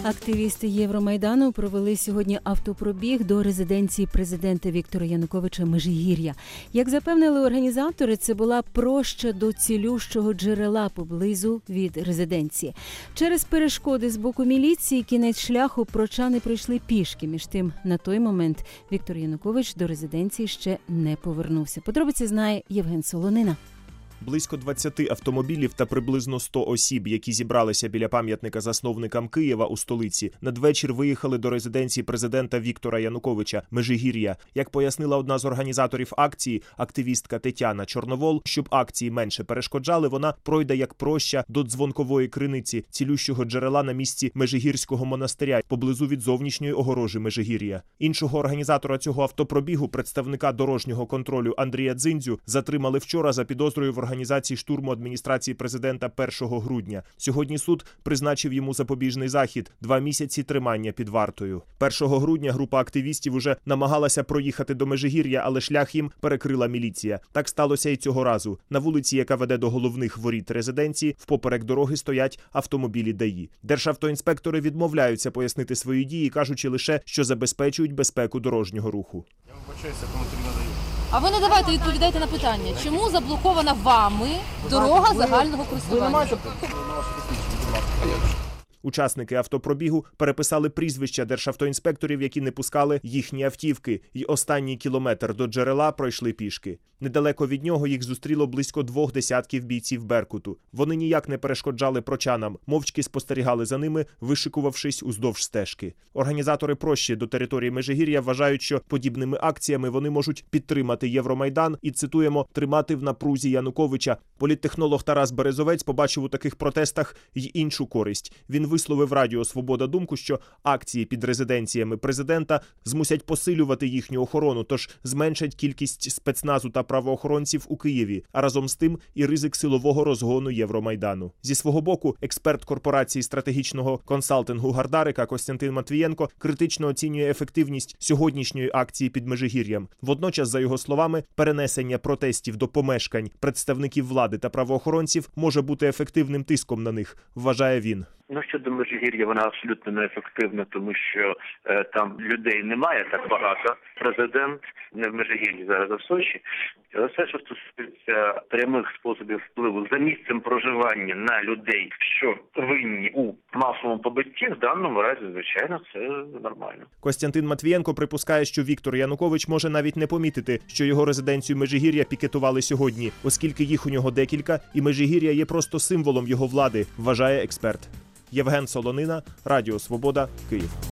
Активісти Євромайдану провели сьогодні автопробіг до резиденції президента Віктора Януковича Межигір'я. Як запевнили організатори, це була проща до цілющого джерела поблизу від резиденції. Через перешкоди з боку міліції кінець шляху прочани пройшли пішки. Між тим, на той момент Віктор Янукович до резиденції ще не повернувся. Подробиці знає Євген Солонина. Близько 20 автомобілів та приблизно 100 осіб, які зібралися біля пам'ятника засновникам Києва у столиці, надвечір виїхали до резиденції президента Віктора Януковича Межигір'я. Як пояснила одна з організаторів акції, активістка Тетяна Чорновол, щоб акції менше перешкоджали, вона пройде як проща до дзвонкової криниці, цілющого джерела на місці Межигірського монастиря, поблизу від зовнішньої огорожі Межигір'я. Іншого організатора цього автопробігу, представника дорожнього контролю Андрія Дзиндзю, затримали вчора за підозрою в організації штурму адміністрації президента 1 грудня. Сьогодні суд призначив йому запобіжний захід – 2 місяці тримання під вартою. 1 грудня група активістів уже намагалася проїхати до Межигір'я, але шлях їм перекрила міліція. Так сталося і цього разу. На вулиці, яка веде до головних воріт резиденції, впоперек дороги стоять автомобілі ДАІ. Державтоінспектори відмовляються пояснити свої дії, кажучи лише, що забезпечують безпеку дорожнього руху. Я вибачаюся, коментарі надаю. А ви не давайте відповідайте на питання, чому заблокована вами дорога загального користування? Учасники автопробігу переписали прізвища державтоінспекторів, які не пускали їхні автівки, і останній кілометр до джерела пройшли пішки. Недалеко від нього їх зустріло близько 2 десятків бійців Беркуту. Вони ніяк не перешкоджали прочанам, мовчки спостерігали за ними, вишикувавшись уздовж стежки. Організатори прощі до території Межигір'я вважають, що подібними акціями вони можуть підтримати Євромайдан і, цитуємо, тримати в напрузі Януковича. Політтехнолог Тарас Березовець побачив у таких протестах й іншу користь. Він висловив Радіо Свобода думку, що акції під резиденціями президента змусять посилювати їхню охорону, тож зменшать кількість спецназу та правоохоронців у Києві, а разом з тим і ризик силового розгону Євромайдану. Зі свого боку, експерт корпорації стратегічного консалтингу Гардарика Костянтин Матвієнко критично оцінює ефективність сьогоднішньої акції під Межигір'ям. Водночас, за його словами, перенесення протестів до помешкань представників влади та правоохоронців може бути ефективним тиском на них, вважає він. Щодо Межигір'я, вона абсолютно неефективна, тому що там людей немає так багато. Президент не в Межигір'ї зараз, а в Сочі. Але все, що стосується прямих способів впливу за місцем проживання на людей, що винні у масовому побитті, в даному разі, звичайно, це нормально. Костянтин Матвієнко припускає, що Віктор Янукович може навіть не помітити, що його резиденцію Межигір'я пікетували сьогодні, оскільки їх у нього декілька, і Межигір'я є просто символом його влади, вважає експерт. Євген Солонина, Радіо Свобода, Київ.